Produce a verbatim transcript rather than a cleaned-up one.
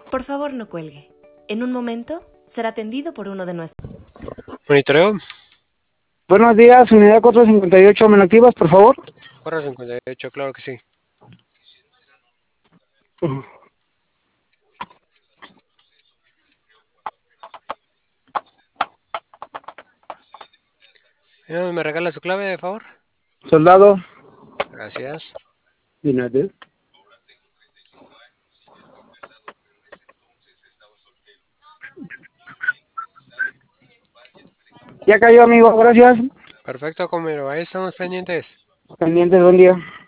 Por favor, no cuelgue. En un momento será atendido por uno de nuestros. Monitoreo. Buenos días, unidad cuatrocientos cincuenta y ocho, ¿me lo activas, por favor? cuatro cincuenta y ocho, claro que sí. Uh, Eh, ¿Me regala su clave, de favor? Soldado. Gracias. Dinero. Ya cayó, amigo, gracias. Perfecto, Comero. Ahí estamos pendientes. Pendiente, buen día.